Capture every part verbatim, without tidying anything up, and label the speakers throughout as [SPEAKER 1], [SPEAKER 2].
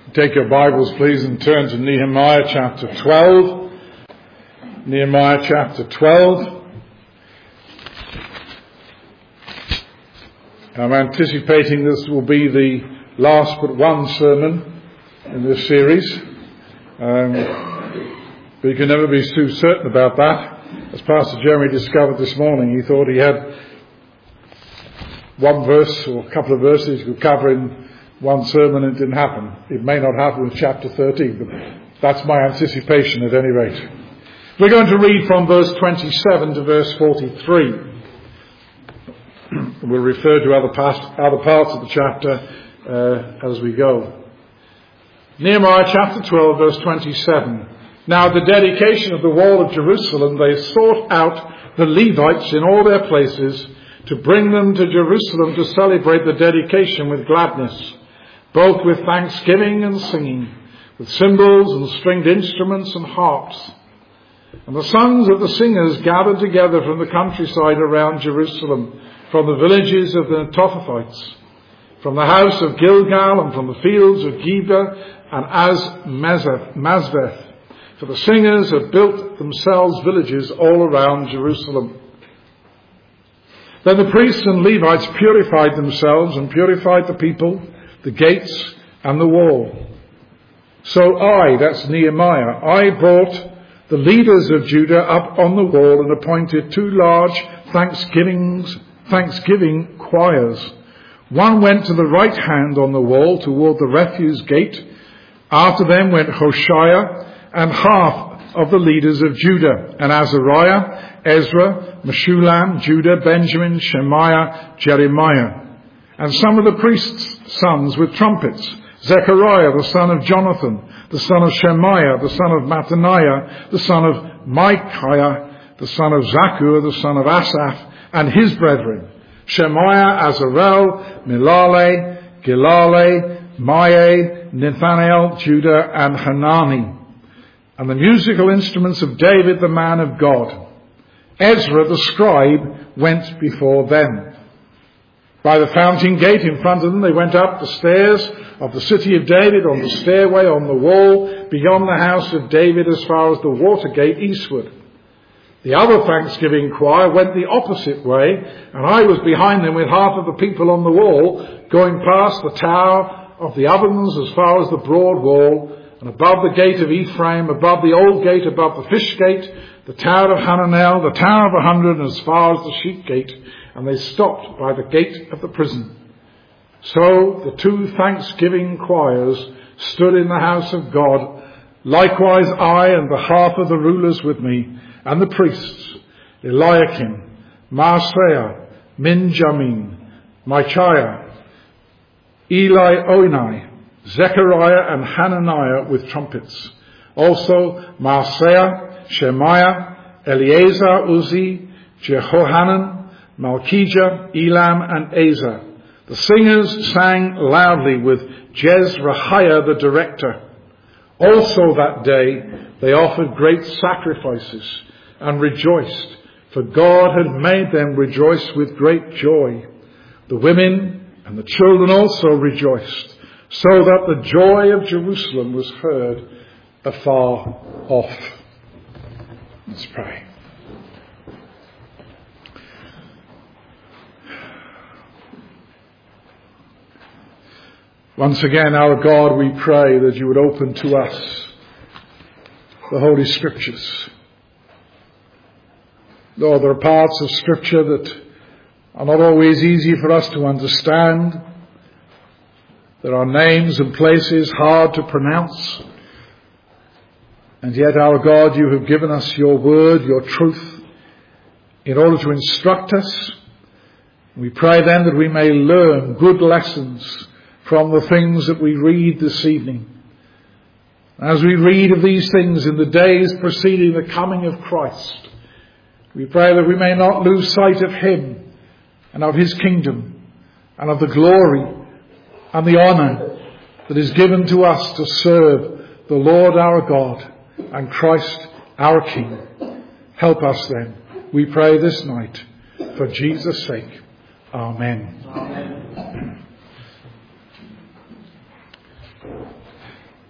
[SPEAKER 1] Take your Bibles, please, and turn to Nehemiah chapter twelve. Nehemiah chapter twelve. I'm anticipating this will be the last but one sermon in this series. Um, but you can never be too certain about that. As Pastor Jeremy discovered this morning, he thought he had one verse or a couple of verses he could cover in one sermon, and it didn't happen. It may not happen with chapter thirteen, but that's my anticipation at any rate. We're going to read from verse twenty-seven to verse forty-three. We'll refer to other, past, other parts of the chapter uh, as we go. Nehemiah chapter twelve, verse twenty-seven. Now at the dedication of the wall of Jerusalem, they sought out the Levites in all their places to bring them to Jerusalem to celebrate the dedication with gladness, both with thanksgiving and singing, with cymbals and stringed instruments and harps. And the sons of the singers gathered together from the countryside around Jerusalem, from the villages of the Netophathites, from the house of Gilgal and from the fields of Geba and Mazveth. For the singers had built themselves villages all around Jerusalem. Then the priests and Levites purified themselves and purified the people, the gates and the wall. So I, that's Nehemiah, I brought the leaders of Judah up on the wall and appointed two large thanksgivings, thanksgiving choirs. One went to the right hand on the wall toward the refuse gate. After them went Hoshea and half of the leaders of Judah, and Azariah, Ezra, Meshullam, Judah, Benjamin, Shemaiah, Jeremiah, and some of the priests' sons with trumpets, Zechariah, the son of Jonathan, the son of Shemaiah, the son of Mattaniah, the son of Micaiah, the son of Zakkur, the son of Asaph, and his brethren, Shemaiah, Azarel, Milale, Gilale, Maai, Nathanael, Judah, and Hanani, and the musical instruments of David, the man of God. Ezra, the scribe, went before them. By the fountain gate in front of them, they went up the stairs of the city of David, on the stairway, on the wall, beyond the house of David, as far as the water gate eastward. The other thanksgiving choir went the opposite way, and I was behind them with half of the people on the wall, going past the tower of the ovens as far as the broad wall, and above the gate of Ephraim, above the old gate, above the fish gate, the tower of Hananel, the tower of a hundred, and as far as the sheep gate, and they stopped by the gate of the prison. So the two thanksgiving choirs stood in the house of God, likewise I and the half of the rulers with me, and the priests, Eliakim, Maaseiah, Minjamin, Micaiah, Elioenai, Zechariah and Hananiah with trumpets. Also Maaseiah, Shemaiah, Eleazar, Uzzi, Jehohanan, Malchijah, Elam, and Asa. The singers sang loudly with Jezrahiah the director. Also that day they offered great sacrifices and rejoiced, for God had made them rejoice with great joy. The women and the children also rejoiced, so that the joy of Jerusalem was heard afar off. Let's pray. Once again, our God, we pray that you would open to us the Holy Scriptures. Lord, there are parts of Scripture that are not always easy for us to understand. There are names and places hard to pronounce. And yet, our God, you have given us your word, your truth, in order to instruct us. We pray then that we may learn good lessons from the things that we read this evening. As we read of these things in the days preceding the coming of Christ, we pray that we may not lose sight of him and of his kingdom and of the glory and the honour that is given to us to serve the Lord our God and Christ our King. Help us then, we pray this night, for Jesus' sake. Amen. Amen.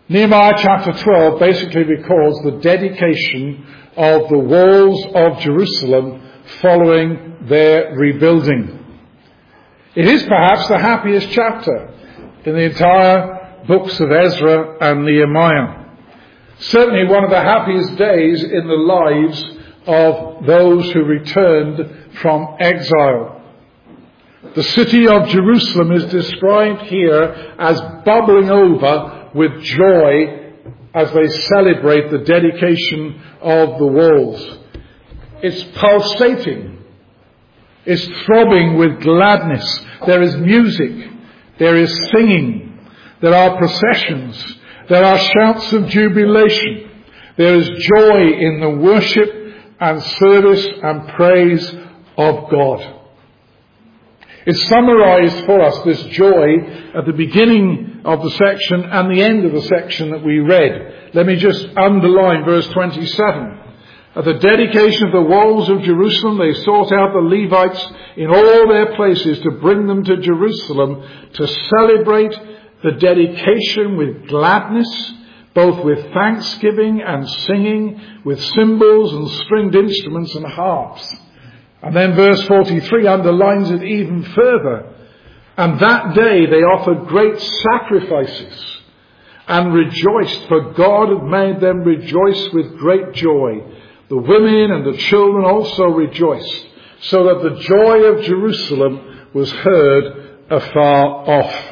[SPEAKER 1] Nehemiah chapter twelve basically records the dedication of the walls of Jerusalem following their rebuilding. It is perhaps the happiest chapter in the entire books of Ezra and Nehemiah. Certainly one of the happiest days in the lives of those who returned from exile. The city of Jerusalem is described here as bubbling over with joy as they celebrate the dedication of the walls. It's pulsating. It's throbbing with gladness. There is music. There is singing. There are processions. There are shouts of jubilation. There is joy in the worship and service and praise of God. It's summarized for us, this joy, at the beginning of the section and the end of the section that we read. Let me just underline verse twenty-seven. At the dedication of the walls of Jerusalem, they sought out the Levites in all their places to bring them to Jerusalem to celebrate the dedication with gladness, both with thanksgiving and singing, with cymbals and stringed instruments and harps. And then verse forty-three underlines it even further. And that day they offered great sacrifices and rejoiced, for God had made them rejoice with great joy. The women and the children also rejoiced, so that the joy of Jerusalem was heard afar off.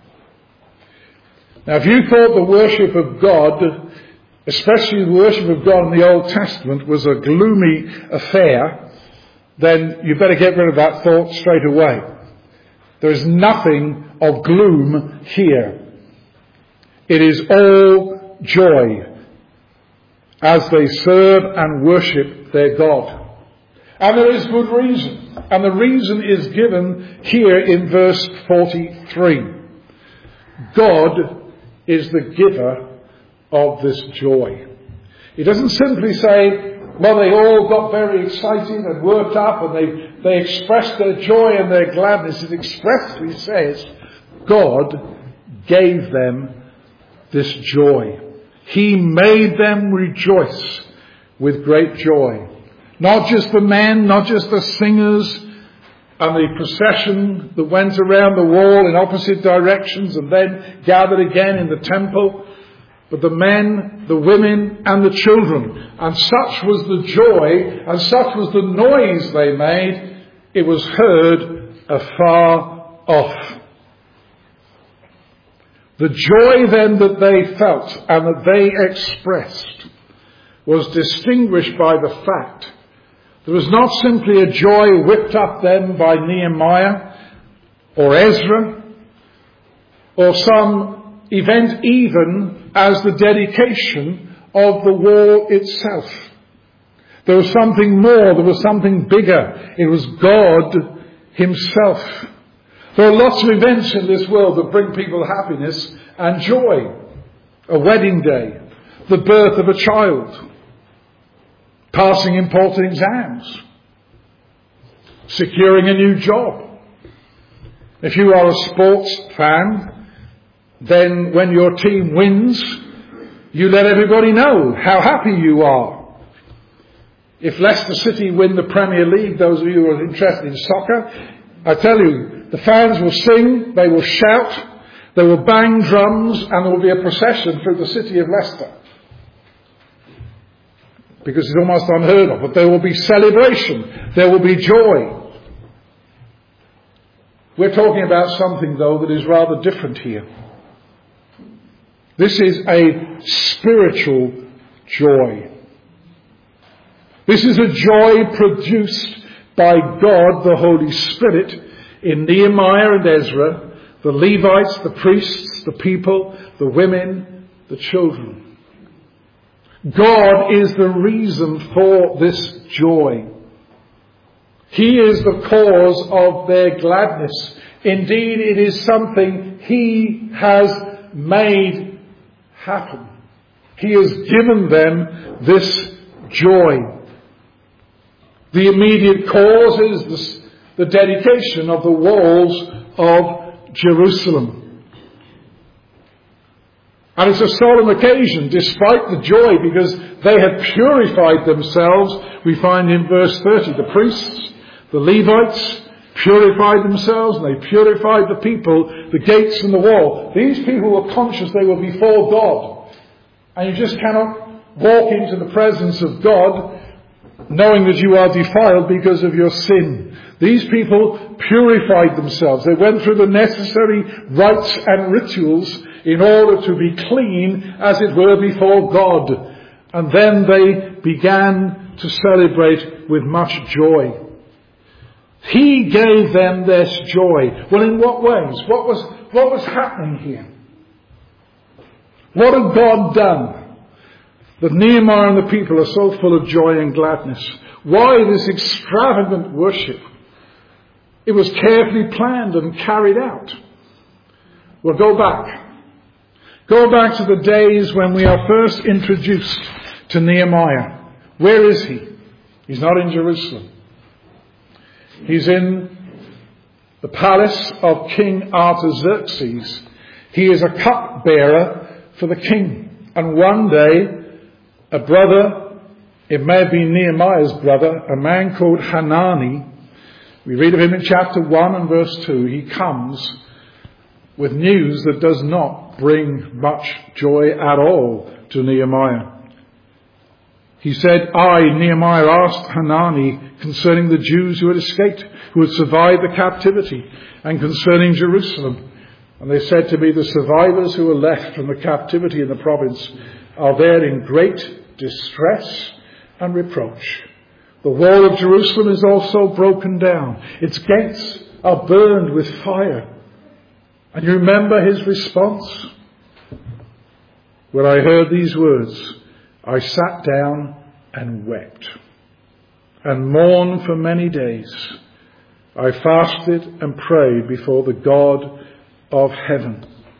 [SPEAKER 1] Now, if you thought the worship of God, especially the worship of God in the Old Testament, was a gloomy affair, then you better get rid of that thought straight away. There is nothing of gloom here. It is all joy as they serve and worship their God. And there is good reason. And the reason is given here in verse forty-three. God is the giver of this joy. He doesn't simply say, well, they all got very excited and worked up and they, they expressed their joy and their gladness. It expressly says, God gave them this joy. He made them rejoice with great joy. Not just the men, not just the singers and the procession that went around the wall in opposite directions and then gathered again in the temple, but the men, the women and the children. And such was the joy and such was the noise they made, it was heard afar off. The joy then that they felt and that they expressed was distinguished by the fact there was not simply a joy whipped up then by Nehemiah or Ezra or some event even as the dedication of the wall itself. There was something more, there was something bigger. It was God Himself. There are lots of events in this world that bring people happiness and joy. A wedding day, the birth of a child, passing important exams, securing a new job. If you are a sports fan, then when your team wins, you let everybody know how happy you are. If Leicester City win the Premier League, those of you who are interested in soccer, I tell you, the fans will sing, they will shout, they will bang drums, and there will be a procession through the city of Leicester. Because it's almost unheard of, but there will be celebration, there will be joy. We're talking about something, though, that is rather different here. This is a spiritual joy. This is a joy produced by God, the Holy Spirit, in Nehemiah and Ezra, the Levites, the priests, the people, the women, the children. God is the reason for this joy. He is the cause of their gladness. Indeed, it is something He has made happen. He has given them this joy. The immediate cause is this, the dedication of the walls of Jerusalem. And it's a solemn occasion, despite the joy, because they had purified themselves. We find in verse thirty, the priests, the Levites, purified themselves, and they purified the people, the gates and the wall. These people were conscious they were before God. And you just cannot walk into the presence of God knowing that you are defiled because of your sin. These people purified themselves. They went through the necessary rites and rituals in order to be clean, as it were, before God. And then they began to celebrate with much joy. He gave them this joy. Well, in what ways? What was, what was happening here? What had God done that Nehemiah and the people are so full of joy and gladness? Why this extravagant worship? It was carefully planned and carried out. Well, go back. Go back to the days when we are first introduced to Nehemiah. Where is he? He's not in Jerusalem. He's in the palace of King Artaxerxes. He is a cupbearer for the king. And one day, a brother, it may have been Nehemiah's brother, a man called Hanani, we read of him in chapter one and verse two, he comes with news that does not bring much joy at all to Nehemiah. He said, I, Nehemiah, asked Hanani concerning the Jews who had escaped, who had survived the captivity, and concerning Jerusalem. And they said to me, the survivors who were left from the captivity in the province are there in great distress and reproach. The wall of Jerusalem is also broken down. Its gates are burned with fire. And you remember his response? When I heard these words, I sat down and wept and mourned for many days. I fasted and prayed before the God of heaven.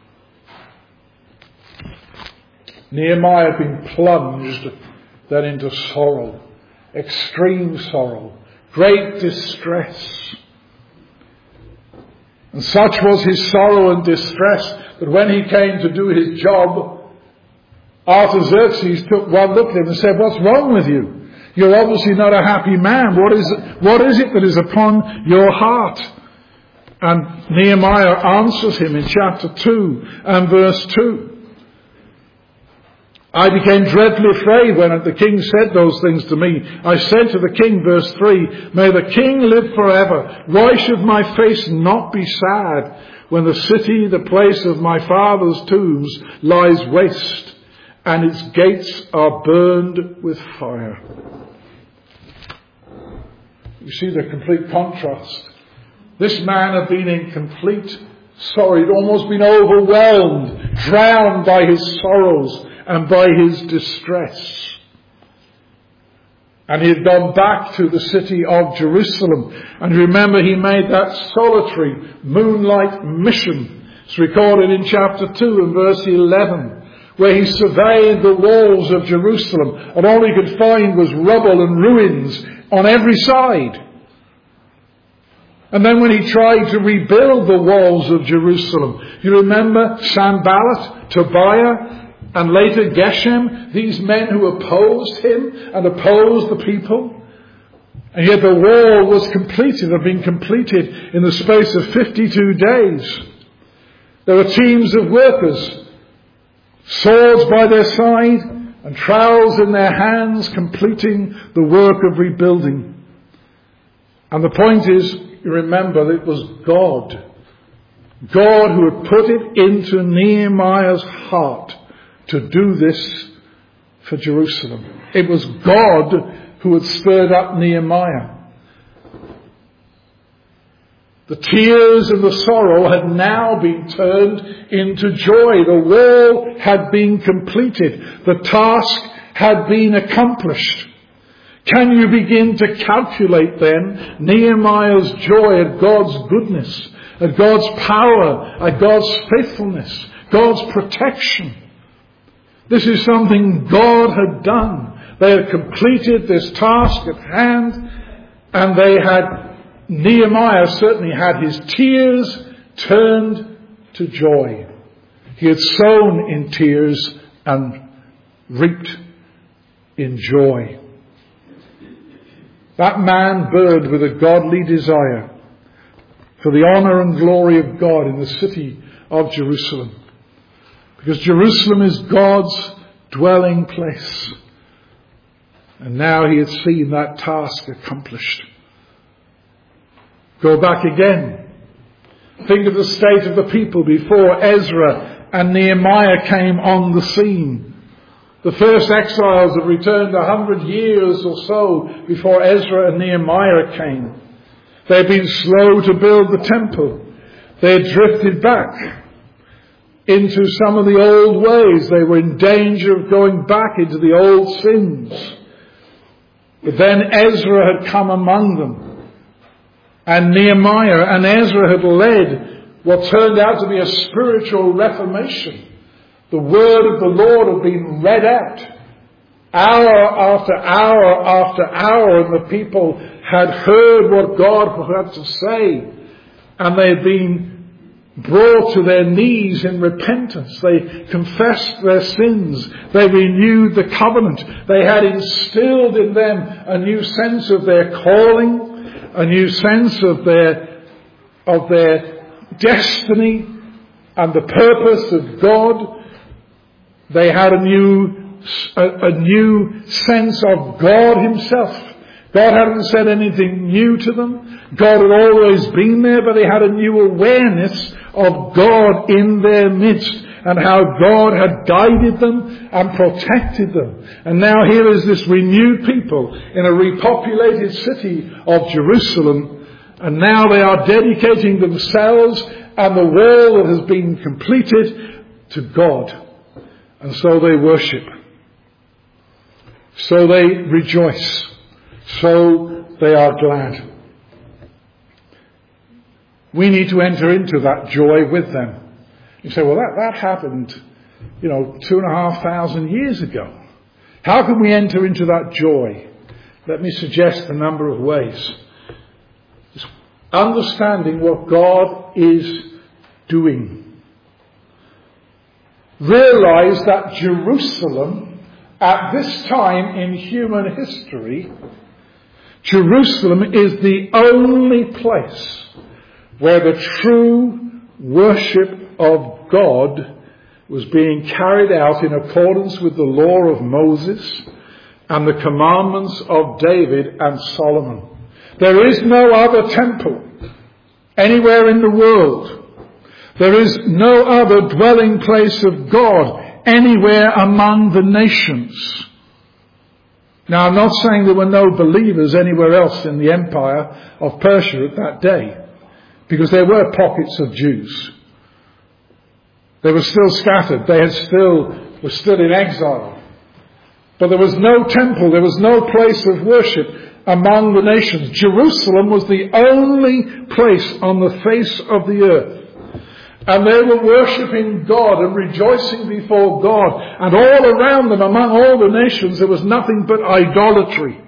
[SPEAKER 1] Nehemiah had been plunged then into sorrow, extreme sorrow, great distress. And such was his sorrow and distress that when he came to do his job, Artaxerxes took one look at him and said, what's wrong with you? You're obviously not a happy man. What is it, what is it that is upon your heart? And Nehemiah answers him in chapter two and verse two. I became dreadfully afraid when the king said those things to me. I said to the king, verse three, may the king live forever. Why should my face not be sad when the city, the place of my father's tombs, lies waste and its gates are burned with fire? You see the complete contrast. This man had been in complete sorrow. He'd almost been overwhelmed, drowned by his sorrows and by his distress. And he had gone back to the city of Jerusalem. And remember, he made that solitary moonlight mission. It's recorded in chapter two and verse eleven, where he surveyed the walls of Jerusalem, and all he could find was rubble and ruins on every side. And then when he tried to rebuild the walls of Jerusalem, you remember Sanballat, Tobiah, and later Geshem, these men who opposed him and opposed the people. And yet the wall was completed, had been completed in the space of fifty-two days. There were teams of workers, swords by their side and trowels in their hands, completing the work of rebuilding. And the point is, you remember that it was God, God who had put it into Nehemiah's heart to do this for Jerusalem. It was God who had stirred up Nehemiah. The tears and the sorrow had now been turned into joy. The wall had been completed. The task had been accomplished. Can you begin to calculate then Nehemiah's joy at God's goodness, at God's power, at God's faithfulness, God's protection? This is something God had done. They had completed this task at hand, and they had, Nehemiah certainly had his tears turned to joy. He had sown in tears and reaped in joy. That man burned with a godly desire for the honour and glory of God in the city of Jerusalem. Because Jerusalem is God's dwelling place. And now he had seen that task accomplished. Go back again. Think of the state of the people before Ezra and Nehemiah came on the scene. The first exiles had returned a hundred years or so before Ezra and Nehemiah came. They had been slow to build the temple. They had drifted back into some of the old ways. They were in danger of going back into the old sins. But then Ezra had come among them. And Nehemiah and Ezra had led what turned out to be a spiritual reformation. The word of the Lord had been read out hour after hour after hour, and the people had heard what God had to say, and they had been brought to their knees in repentance. They confessed their sins. They renewed the covenant. They had instilled in them a new sense of their calling, a new sense of their of their destiny and the purpose of God. They had a new, a, a new sense of God himself. God hadn't said anything new to them. God had always been there, but they had a new awareness of God in their midst and how God had guided them and protected them. And now here is this renewed people in a repopulated city of Jerusalem, and now they are dedicating themselves and the wall that has been completed to God. And so they worship. So they rejoice. So they are glad. We need to enter into that joy with them. You say, well, that, that happened, you know, two and a half thousand years ago. How can we enter into that joy? Let me suggest a number of ways. Just understanding what God is doing. Realize that Jerusalem, at this time in human history, Jerusalem is the only place where the true worship of God was being carried out in accordance with the law of Moses and the commandments of David and Solomon. There is no other temple anywhere in the world. There is no other dwelling place of God anywhere among the nations. Now, I'm not saying there were no believers anywhere else in the empire of Persia at that day, because there were pockets of Jews. They were still scattered. They had still were still in exile. But there was no temple. There was no place of worship among the nations. Jerusalem was the only place on the face of the earth. And they were worshipping God and rejoicing before God. And all around them, among all the nations, there was nothing but idolatry.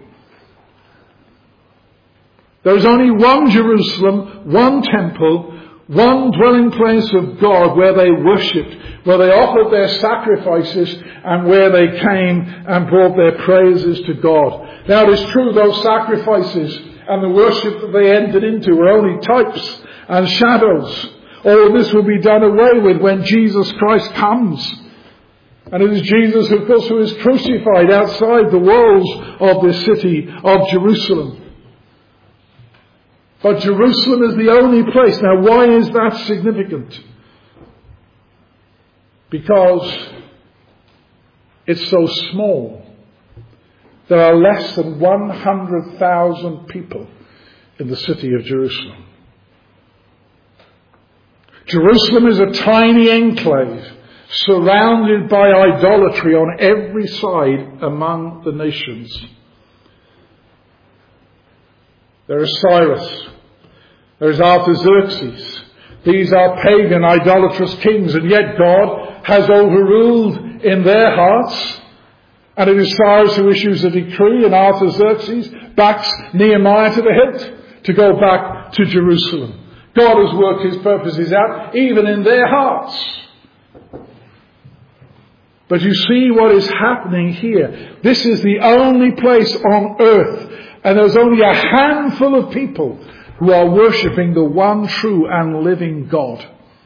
[SPEAKER 1] There was only one Jerusalem, one temple, one dwelling place of God where they worshipped, where they offered their sacrifices, and where they came and brought their praises to God. Now it is true, those sacrifices and the worship that they entered into were only types and shadows. All this will be done away with when Jesus Christ comes. And it is Jesus, of course, who is crucified outside the walls of this city of Jerusalem. But Jerusalem is the only place. Now, why is that significant? Because it's so small. There are less than one hundred thousand people in the city of Jerusalem. Jerusalem is a tiny enclave surrounded by idolatry on every side among the nations. There is Cyrus. There is Artaxerxes. These are pagan, idolatrous kings, and yet God has overruled in their hearts. And it is Cyrus who issues a decree, and Artaxerxes backs Nehemiah to the hilt to go back to Jerusalem. God has worked his purposes out even in their hearts. But you see what is happening here. This is the only place on earth, and there's only a handful of people who are worshipping the one true and living God.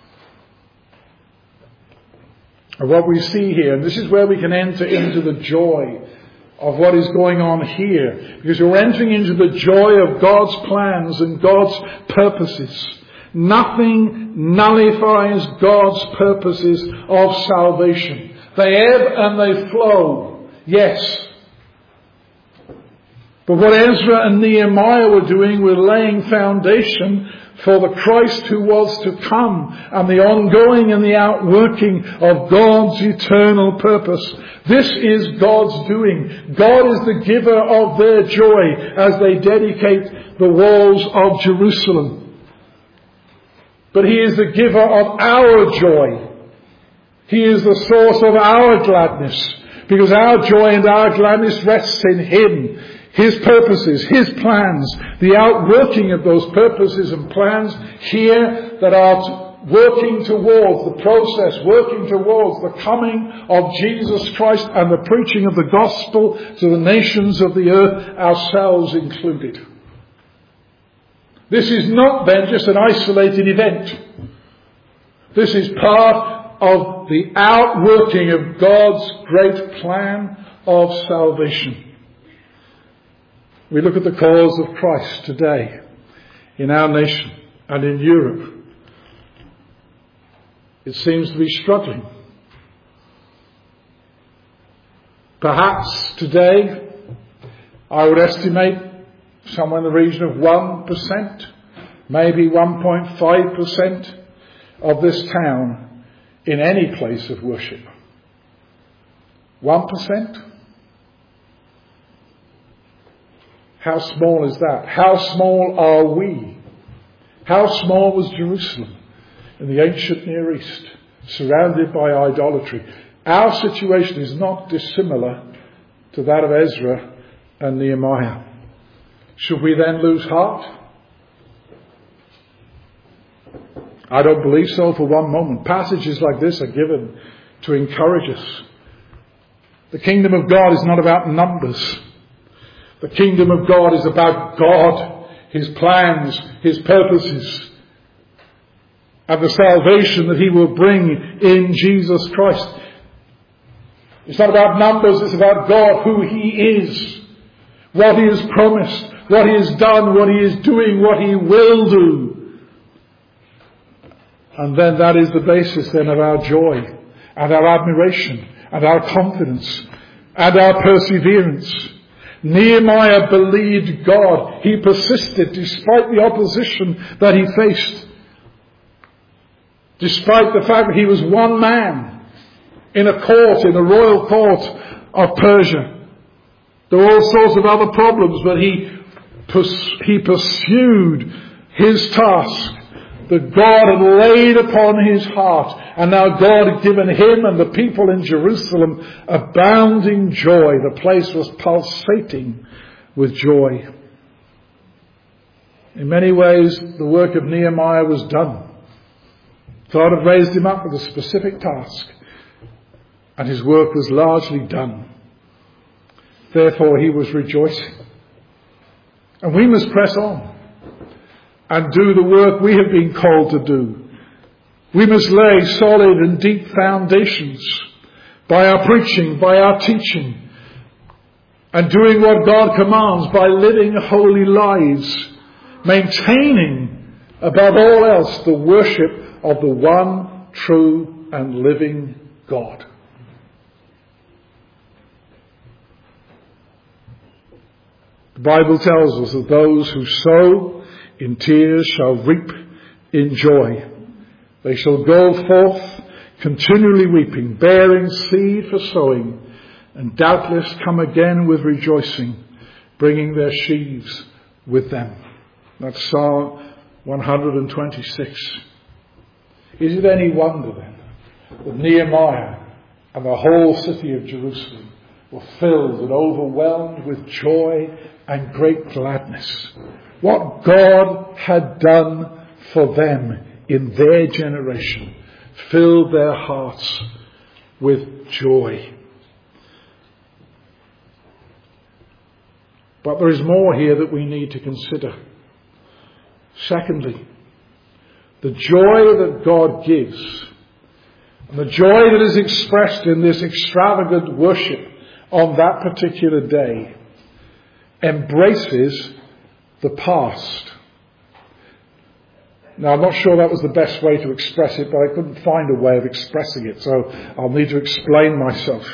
[SPEAKER 1] And what we see here, and this is where we can enter into the joy of what is going on here, because we're entering into the joy of God's plans and God's purposes. Nothing nullifies God's purposes of salvation. They ebb and they flow, yes. But what Ezra and Nehemiah were doing were laying foundation for the Christ who was to come and the ongoing and the outworking of God's eternal purpose. This is God's doing. God is the giver of their joy as they dedicate the walls of Jerusalem. But He is the giver of our joy. He is the source of our gladness, because our joy and our gladness rests in Him, His purposes, His plans, the outworking of those purposes and plans here that are working towards the process, working towards the coming of Jesus Christ and the preaching of the gospel to the nations of the earth, ourselves included. This is not then just an isolated event. This is part of the outworking of God's great plan of salvation. We look at the cause of Christ today in our nation and in Europe. It seems to be struggling. Perhaps today, I would estimate somewhere in the region of one percent, maybe one point five percent of this town in any place of worship. one percent? How small is that? How small are we? How small was Jerusalem in the ancient Near East, surrounded by idolatry? Our situation is not dissimilar to that of Ezra and Nehemiah. Should we then lose heart? I don't believe so for one moment. Passages like this are given to encourage us. The kingdom of God is not about numbers. The kingdom of God is about God, His plans, His purposes, and the salvation that He will bring in Jesus Christ. It's not about numbers, it's about God, who He is, what He has promised, what He has done, what He is doing, what He will do. And then that is the basis then of our joy and our admiration and our confidence and our perseverance. Nehemiah believed God. He persisted despite the opposition that he faced. Despite the fact that he was one man in a court, in a royal court of Persia. There were all sorts of other problems, but he, pers- he pursued his task that God had laid upon his heart. And now God had given him and the people in Jerusalem abounding joy. The place was pulsating with joy. In many ways, the work of Nehemiah was done. God had raised him up with a specific task, and his work was largely done. Therefore, he was rejoicing. And we must press on and do the work we have been called to do. We must lay solid and deep foundations by our preaching, by our teaching, and doing what God commands by living holy lives, maintaining above all else the worship of the one true and living God. The Bible tells us that those who sow in tears shall reap in joy. They shall go forth continually weeping, bearing seed for sowing, and doubtless come again with rejoicing, bringing their sheaves with them. That's Psalm one hundred twenty-six. Is it any wonder then that Nehemiah and the whole city of Jerusalem were filled and overwhelmed with joy and great gladness? What God had done for them in their generation filled their hearts with joy. But there is more here that we need to consider. Secondly, the joy that God gives, and the joy that is expressed in this extravagant worship on that particular day, embraces the past. Now, I'm not sure that was the best way to express it, but I couldn't find a way of expressing it, so I'll need to explain myself.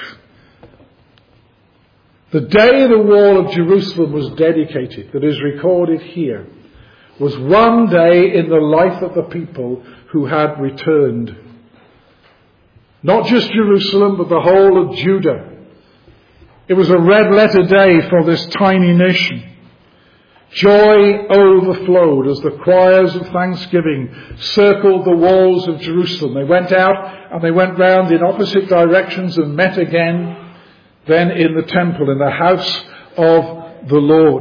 [SPEAKER 1] The day the wall of Jerusalem was dedicated, that is recorded here, was one day in the life of the people who had returned. Not just Jerusalem, but the whole of Judah. It was a red letter day for this tiny nation. Joy overflowed as the choirs of thanksgiving circled the walls of Jerusalem. They went out and they went round in opposite directions and met again, then in the temple, in the house of the Lord.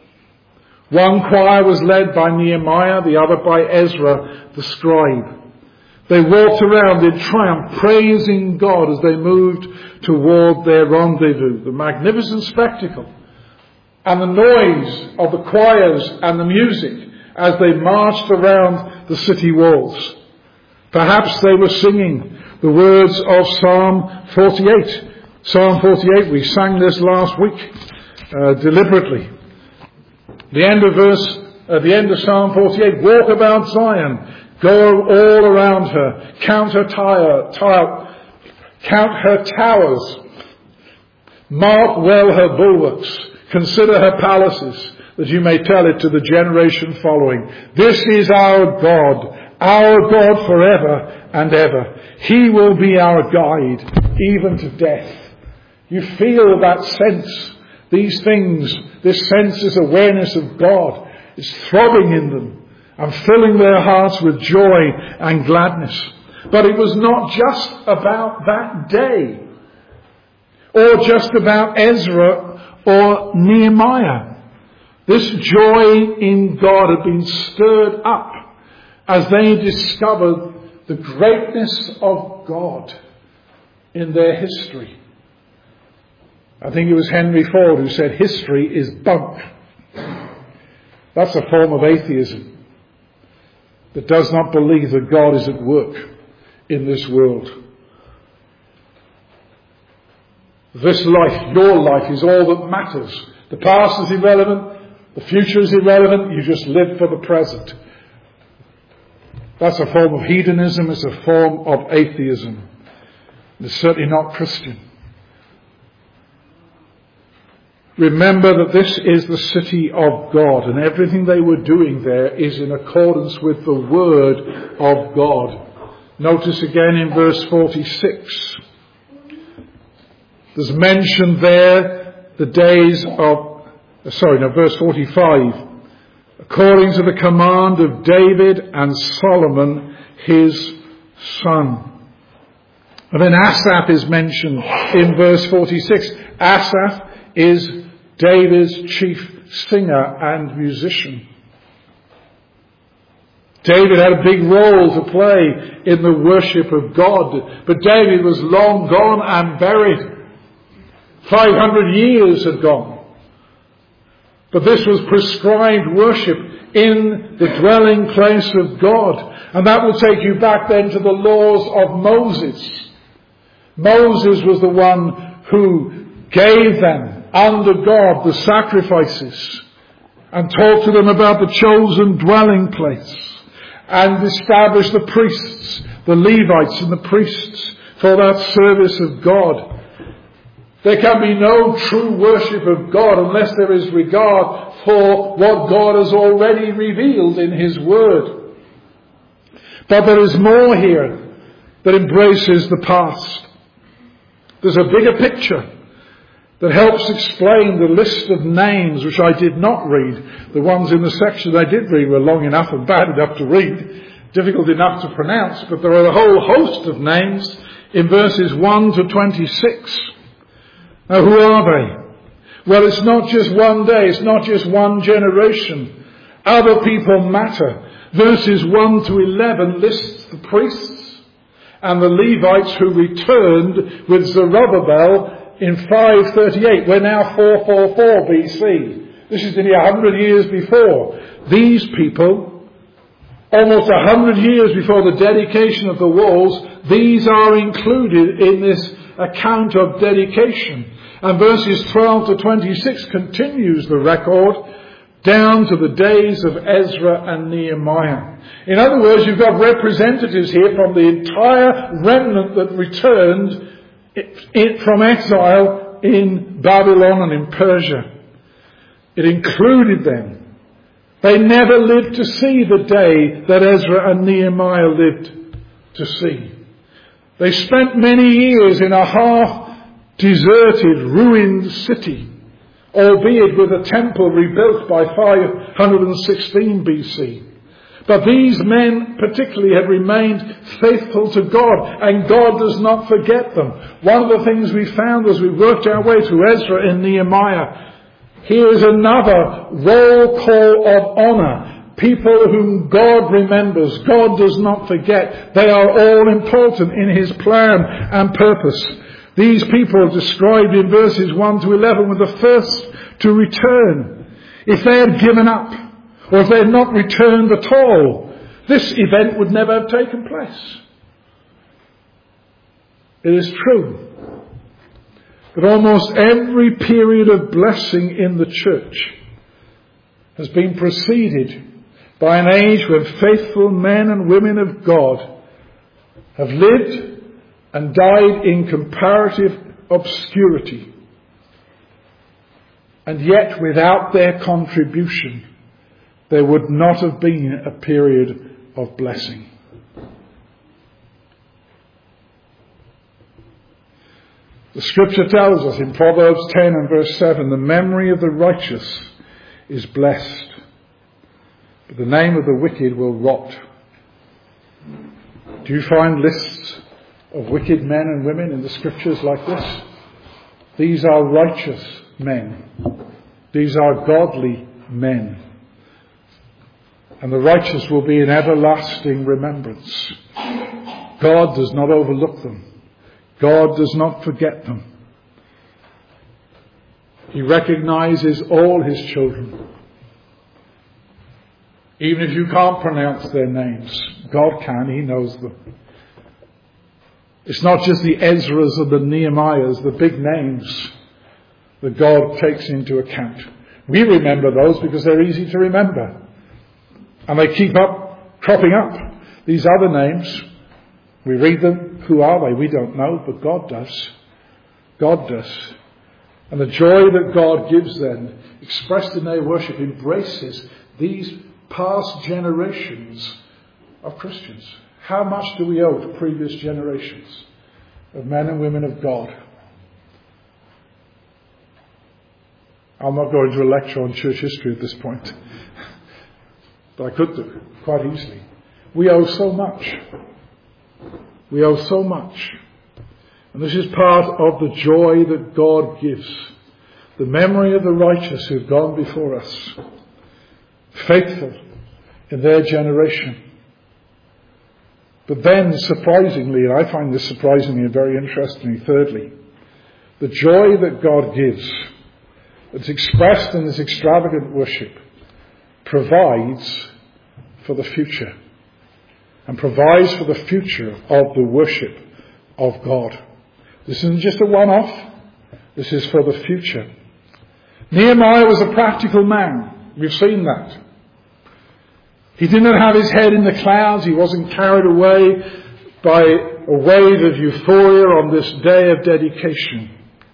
[SPEAKER 1] One choir was led by Nehemiah, the other by Ezra, the scribe. They walked around in triumph, praising God as they moved toward their rendezvous. The magnificent spectacle and the noise of the choirs and the music as they marched around the city walls. Perhaps they were singing the words of Psalm forty-eight. Psalm forty-eight, we sang this last week uh, deliberately. The end of verse, uh, the end of Psalm forty-eight, walk about Zion, go all around her, count her tire, tire, count her towers, mark well her bulwarks, consider her palaces, that you may tell it to the generation following. This is our God, our God forever and ever. He will be our guide, even to death. You feel that sense, these things, this sense, this awareness of God is throbbing in them and filling their hearts with joy and gladness. But it was not just about that day, or just about Ezra or Nehemiah. This joy in God had been stirred up as they discovered the greatness of God in their history. I think it was Henry Ford who said, history is bunk. That's a form of atheism that does not believe that God is at work in this world. This life, your life, is all that matters. The past is irrelevant. The future is irrelevant. You just live for the present. That's a form of hedonism. It's a form of atheism. It's certainly not Christian. Remember that this is the city of God, and everything they were doing there is in accordance with the Word of God. Notice again in verse forty-six. There's mentioned there the days of, sorry, no, verse forty-five. According to the command of David and Solomon, his son. And then Asaph is mentioned in verse forty-six. Asaph is David's chief singer and musician. David had a big role to play in the worship of God, but David was long gone and buried. five hundred years had gone. But this was prescribed worship in the dwelling place of God. And that will take you back then to the laws of Moses. Moses was the one who gave them under God the sacrifices and talked to them about the chosen dwelling place and established the priests, the Levites and the priests for that service of God. There can be no true worship of God unless there is regard for what God has already revealed in His Word. But there is more here that embraces the past. There's a bigger picture that helps explain the list of names, which I did not read. The ones in the section I did read were long enough and bad enough to read, difficult enough to pronounce, but there are a whole host of names in verses one to twenty-six. Now, who are they? Well, it's not just one day, it's not just one generation. Other people matter. Verses one to eleven lists the priests and the Levites who returned with Zerubbabel in five thirty-eight. We're now four forty-four B C. This is nearly one hundred years before. These people, almost one hundred years before the dedication of the walls, these are included in this account of dedication. And verses twelve to twenty-six continues the record down to the days of Ezra and Nehemiah. In other words, you've got representatives here from the entire remnant that returned from exile in Babylon and in Persia. It included them. They never lived to see the day that Ezra and Nehemiah lived to see. They spent many years in a half-deserted, ruined city, albeit with a temple rebuilt by five hundred sixteen B C. But these men particularly had remained faithful to God, and God does not forget them. One of the things we found as we worked our way through Ezra and Nehemiah, here is another roll call of honour. People whom God remembers, God does not forget. They are all important in His plan and purpose. These people are described in verses one to eleven were the first to return. If they had given up, or if they had not returned at all, this event would never have taken place. It is true that almost every period of blessing in the church has been preceded by an age when faithful men and women of God have lived and died in comparative obscurity. And yet, without their contribution, there would not have been a period of blessing. The scripture tells us in Proverbs ten and verse seven, the memory of the righteous is blessed, but the name of the wicked will rot. Do you find lists of wicked men and women in the scriptures like this? These are righteous men. These are godly men. And the righteous will be in everlasting remembrance. God does not overlook them. God does not forget them. He recognizes all His children. Even if you can't pronounce their names, God can. He knows them. It's not just the Ezras and the Nehemiahs, the big names, that God takes into account. We remember those because they're easy to remember. And they keep up, cropping up. These other names, we read them. Who are they? We don't know, but God does. God does. And the joy that God gives them, expressed in their worship, embraces these past generations of Christians. How much do we owe to previous generations of men and women of God? I'm not going to a lecture on church history at this point. But I could do, quite easily. We owe so much. We owe so much. And this is part of the joy that God gives. The memory of the righteous who've gone before us. Faithful in their generation. But then, surprisingly, and I find this surprisingly and very interestingly, thirdly, the joy that God gives, that's expressed in this extravagant worship, provides for the future. And provides for the future of the worship of God. This isn't just a one-off. This is for the future. Nehemiah was a practical man. We've seen that. He did not have his head in the clouds. He wasn't carried away by a wave of euphoria on this day of dedication.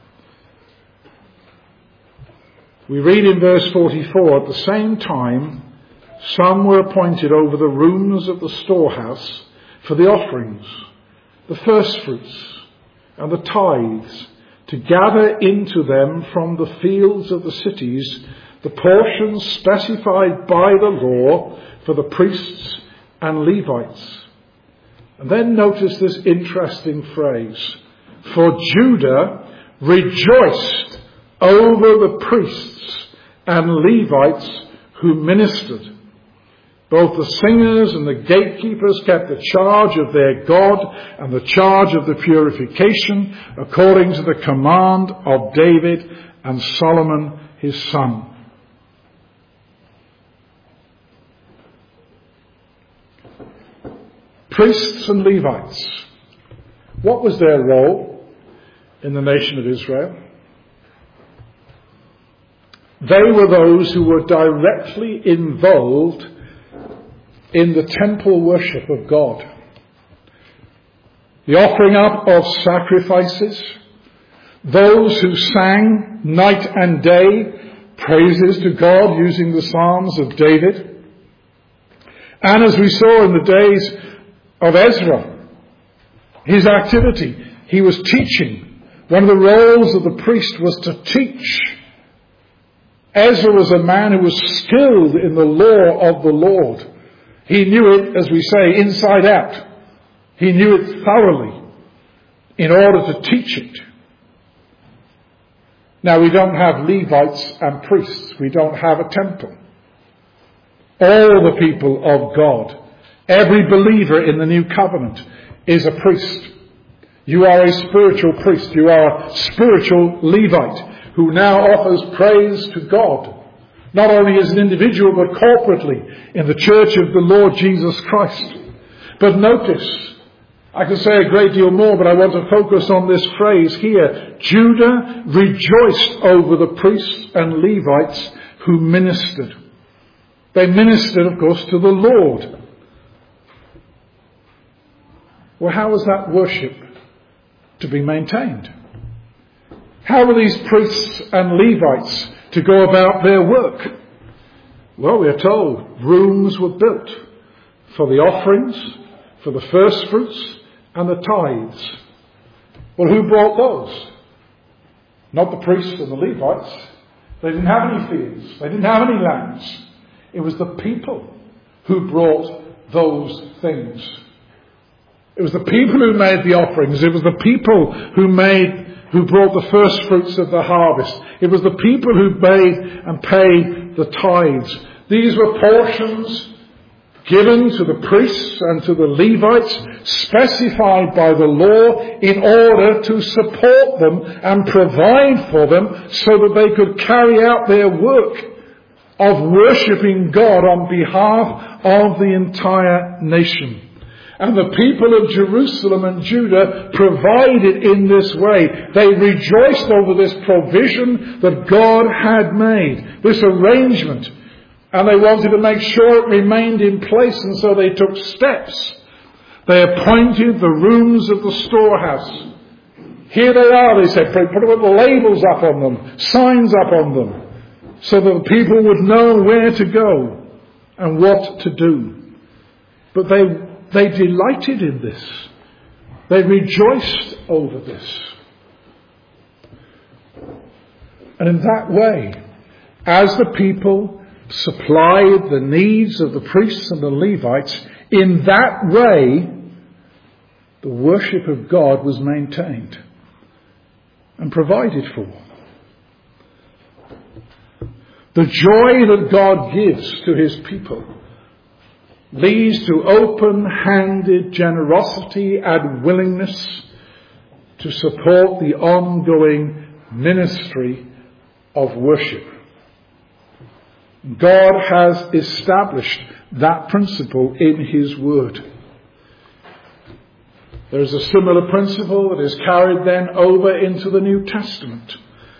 [SPEAKER 1] We read in verse forty-four, at the same time, some were appointed over the rooms of the storehouse for the offerings, the firstfruits, and the tithes, to gather into them from the fields of the cities the portions specified by the law for the priests and Levites. And then notice this interesting phrase. For Judah rejoiced over the priests and Levites who ministered. Both the singers and the gatekeepers kept the charge of their God and the charge of the purification according to the command of David and Solomon his son. Priests and Levites. What was their role in the nation of Israel? They were those who were directly involved in the temple worship of God. The offering up of sacrifices, those who sang night and day praises to God using the Psalms of David. And as we saw in the days of Ezra, his activity, he was teaching. One of the roles of the priest was to teach. Ezra was a man who was skilled in the law of the Lord. He knew it, as we say, inside out. He knew it thoroughly in order to teach it. Now, we don't have Levites and priests. We don't have a temple. All the people of God, every believer in the new covenant is a priest. You are a spiritual priest. You are a spiritual Levite who now offers praise to God, not only as an individual but corporately in the church of the Lord Jesus Christ. But notice, I could say a great deal more, but I want to focus on this phrase here. Judah rejoiced over the priests and Levites who ministered. They ministered, of course, to the Lord. Well, how was that worship to be maintained? How were these priests and Levites to go about their work? Well, we are told rooms were built for the offerings, for the first fruits, and the tithes. Well, who brought those? Not the priests and the Levites. They didn't have any fields. They didn't have any lands. It was the people who brought those things. It was the people who made the offerings. It was the people who made who brought the first fruits of the harvest. It was the people who made and paid the tithes. These were portions given to the priests and to the Levites, specified by the law in order to support them and provide for them so that they could carry out their work of worshipping God on behalf of the entire nation. And the people of Jerusalem and Judah provided in this way. They rejoiced over this provision that God had made, this arrangement. And they wanted to make sure it remained in place, and so they took steps. They appointed the rooms of the storehouse. Here they are, they said, put the labels up on them, signs up on them, so that the people would know where to go and what to do. But they They delighted in this. They rejoiced over this. And in that way, as the people supplied the needs of the priests and the Levites, in that way, the worship of God was maintained and provided for. The joy that God gives to his people leads to open-handed generosity and willingness to support the ongoing ministry of worship. God has established that principle in his word. There is a similar principle that is carried then over into the New Testament.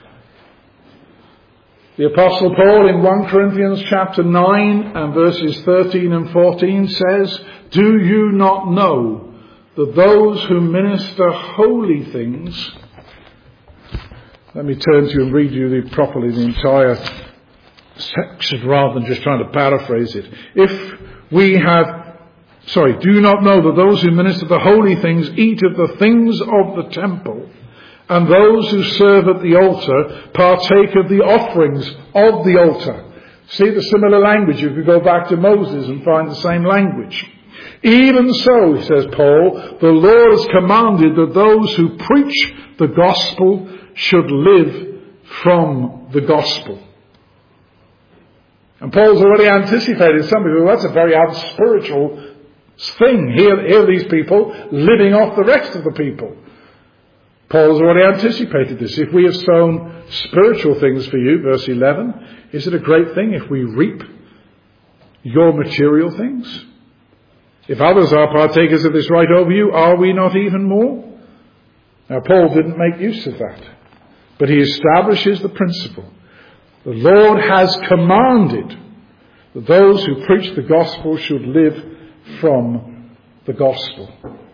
[SPEAKER 1] The Apostle Paul in First Corinthians chapter nine and verses thirteen and fourteen says, "Do you not know that those who minister holy things..." Let me turn to you and read you the, properly the entire section rather than just trying to paraphrase it. If we have, sorry, do you not know that those who minister the holy things eat of the things of the temple, and those who serve at the altar partake of the offerings of the altar? See the similar language. You could go back to Moses and find the same language. Even so, says Paul, the Lord has commanded that those who preach the gospel should live from the gospel. And Paul's already anticipated some people, well, that's a very unspiritual thing. Here, here are these people living off the rest of the people. Paul has already anticipated this. If we have sown spiritual things for you, verse eleven, is it a great thing if we reap your material things? If others are partakers of this right over you, are we not even more? Now, Paul didn't make use of that, but he establishes the principle. The Lord has commanded that those who preach the gospel should live from the gospel.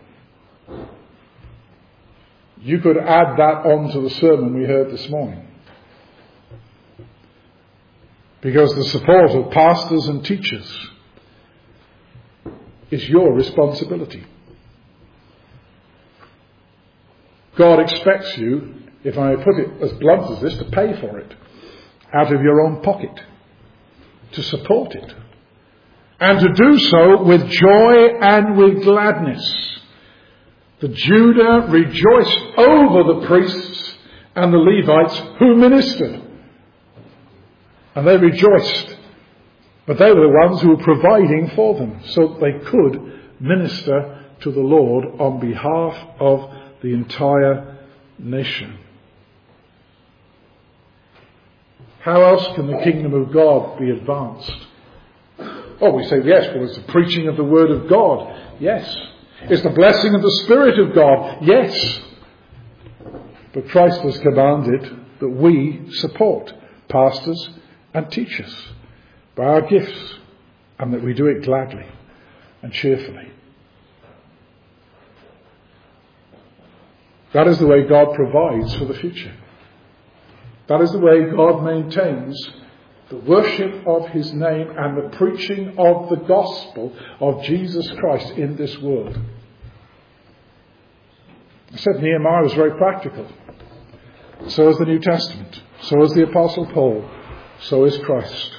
[SPEAKER 1] You could add that on to the sermon we heard this morning. Because the support of pastors and teachers is your responsibility. God expects you, if I may put it as blunt as this, to pay for it out of your own pocket, to support it, and to do so with joy and with gladness. The Judah rejoiced over the priests and the Levites who ministered. And they rejoiced. But they were the ones who were providing for them so that they could minister to the Lord on behalf of the entire nation. How else can the kingdom of God be advanced? Oh, we say, yes, well, it's the preaching of the word of God. Yes. It's the blessing of the Spirit of God. Yes. But Christ has commanded that we support pastors and teachers by our gifts, and that we do it gladly and cheerfully. That is the way God provides for the future. That is the way God maintains the worship of his name and the preaching of the gospel of Jesus Christ in this world. I said Nehemiah was very practical. So is the New Testament. So is the Apostle Paul. So is Christ.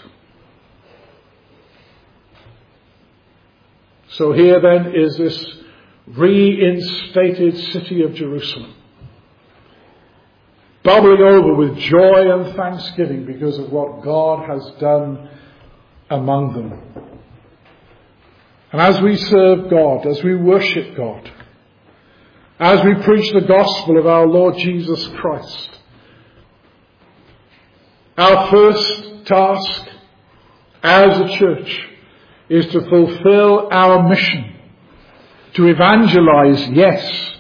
[SPEAKER 1] So here then is this reinstated city of Jerusalem, bubbling over with joy and thanksgiving because of what God has done among them. And as we serve God, as we worship God, as we preach the gospel of our Lord Jesus Christ, our first task as a church is to fulfill our mission, to evangelize, yes,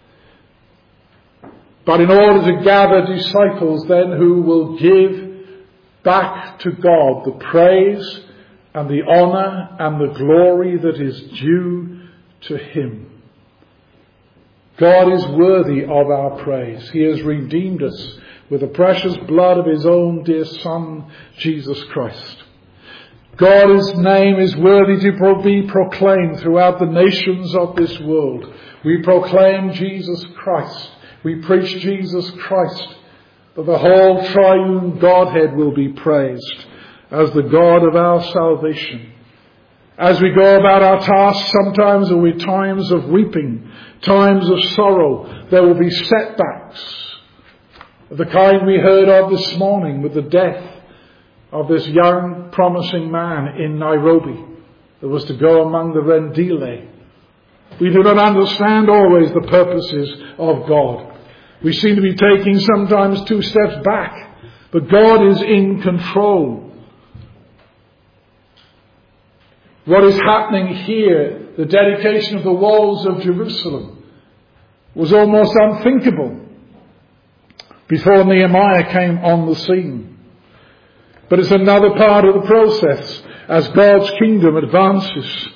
[SPEAKER 1] but in order to gather disciples then who will give back to God the praise and the honour and the glory that is due to him. God is worthy of our praise. He has redeemed us with the precious blood of his own dear Son, Jesus Christ. God's name is worthy to be proclaimed throughout the nations of this world. We proclaim Jesus Christ. We preach Jesus Christ, that the whole triune Godhead will be praised as the God of our salvation. As we go about our tasks, sometimes there will be times of weeping, times of sorrow. There will be setbacks, of the kind we heard of this morning with the death of this young, promising man in Nairobi that was to go among the Rendile. We do not understand always the purposes of God. We seem to be taking sometimes two steps back, but God is in control. What is happening here, the dedication of the walls of Jerusalem, was almost unthinkable before Nehemiah came on the scene. But it's another part of the process as God's kingdom advances.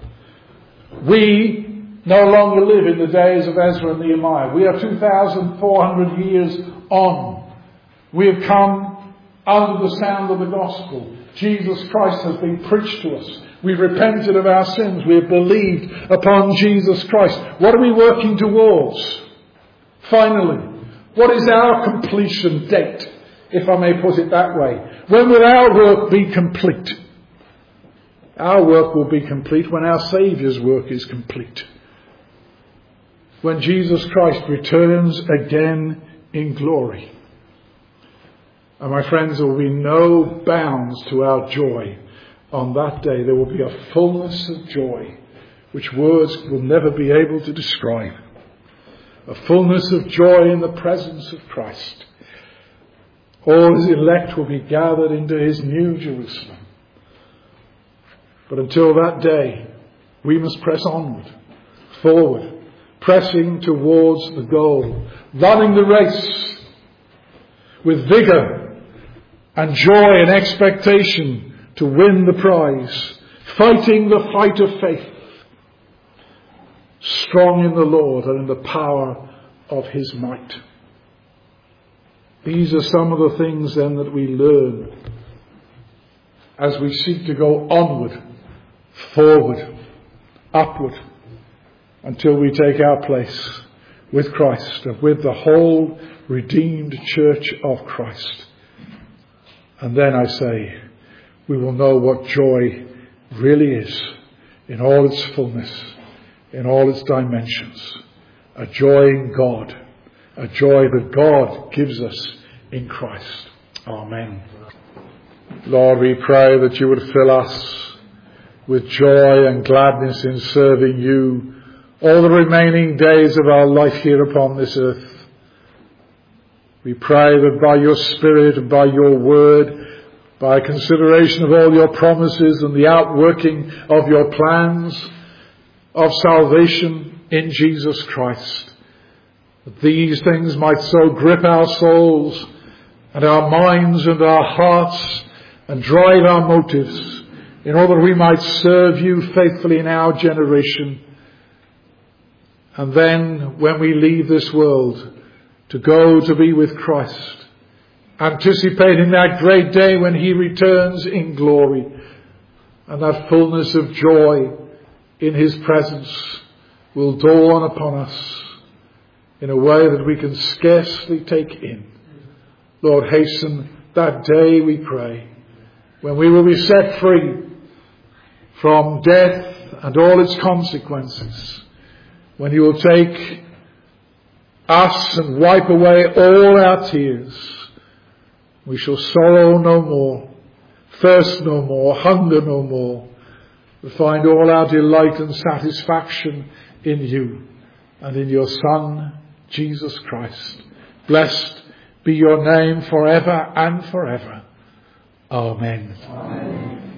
[SPEAKER 1] We no longer live in the days of Ezra and Nehemiah. We are two thousand four hundred years on. We have come under the sound of the gospel. Jesus Christ has been preached to us. We've repented of our sins. We have believed upon Jesus Christ. What are we working towards? Finally, what is our completion date, if I may put it that way? When will our work be complete? Our work will be complete when our Saviour's work is complete. When Jesus Christ returns again in glory. And my friends, there will be no bounds to our joy on that day. There will be a fullness of joy which words will never be able to describe. A fullness of joy in the presence of Christ. All his elect will be gathered into his new Jerusalem. But until that day, we must press onward, forward, pressing towards the goal, running the race with vigour and joy and expectation to win the prize, fighting the fight of faith, strong in the Lord and in the power of his might. These are some of the things then that we learn as we seek to go onward, forward, upward, until we take our place with Christ and with the whole redeemed church of Christ. And then I say, we will know what joy really is in all its fullness, in all its dimensions. A joy in God, a joy that God gives us in Christ. Amen. Lord, we pray that you would fill us with joy and gladness in serving you all the remaining days of our life here upon this earth. We pray that by your Spirit and by your word, by consideration of all your promises and the outworking of your plans of salvation in Jesus Christ, that these things might so grip our souls and our minds and our hearts and drive our motives in order that we might serve you faithfully in our generation. And then when we leave this world to go to be with Christ, anticipating that great day when he returns in glory and that fullness of joy in his presence will dawn upon us in a way that we can scarcely take in. Lord, hasten that day, we pray, when we will be set free from death and all its consequences, when you will take us and wipe away all our tears. We shall sorrow no more, thirst no more, hunger no more. We find all our delight and satisfaction in you and in your Son, Jesus Christ. Blessed be your name forever and forever. Amen. Amen.